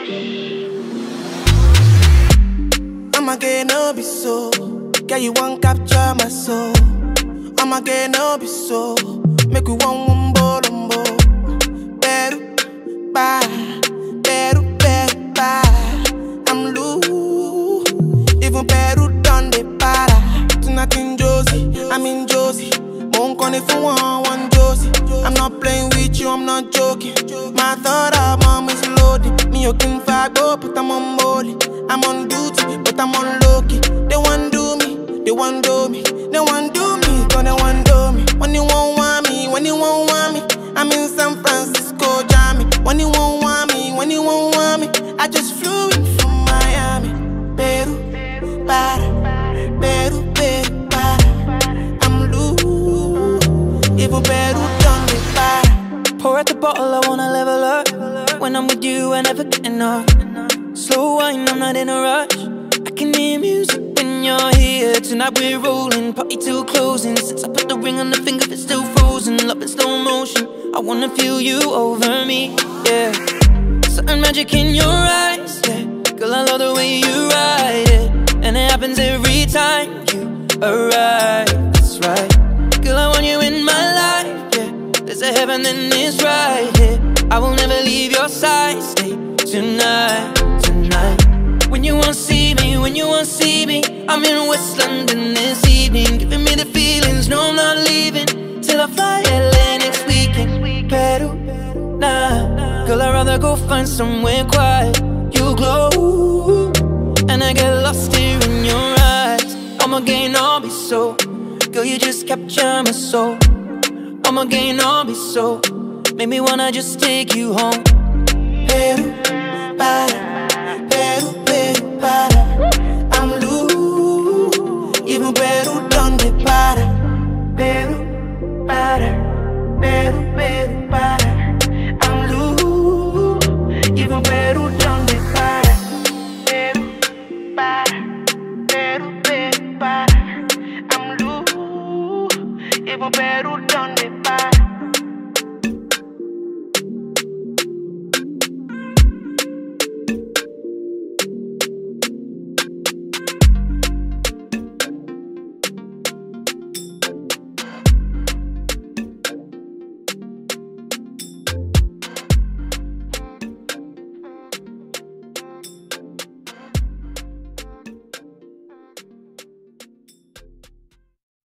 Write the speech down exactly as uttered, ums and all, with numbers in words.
I'ma get no be so. Girl, you won't capture my soul. I'ma get no be so. Make we one one bolombo. Beru, bye. Beru, beru, bye. I'm loose. Even Peru done the para. Tonight in Josie, I'm in Josie. Won't call if you want one Josie. I'm not playing with you, I'm not joking. My thought of mom is loading. Me you can fuck up, but I'm on molly. I'm on duty, but I'm on low-key. They want do me, they want do me. They want do me, cause they want do me. When you won't want me, when you won't want me, I'm in San Francisco, Jammy. When you won't want me, when you won't want me, I just flew in from Miami. Peru, para, Peru, Peru, para. I'm loose, even Peru done me para. Pour out the bottle, I wanna level up. When I'm with you, I never get enough. Slow wine, I'm not in a rush. I can hear music when you're here. Tonight we're rolling, party till closing. Since I put the ring on the finger, it's still frozen. Love in slow motion, I wanna feel you over me, yeah. Certain magic in your eyes, yeah. Girl, I love the way you ride it. And it happens every time you arrive, that's right. Girl, I want you in my life, yeah. There's a heaven and it's right here. I will never leave your side, stay tonight, tonight. When you won't see me, when you won't see me, I'm in West London this evening, giving me the feelings, no I'm not leaving till I fly L A next weekend. Peru, nah, girl I'd rather go find somewhere quiet. You glow, and I get lost here in your eyes. I'ma gain all be so, girl you just capture my soul. I'ma gain all be so, make me wanna just take you home.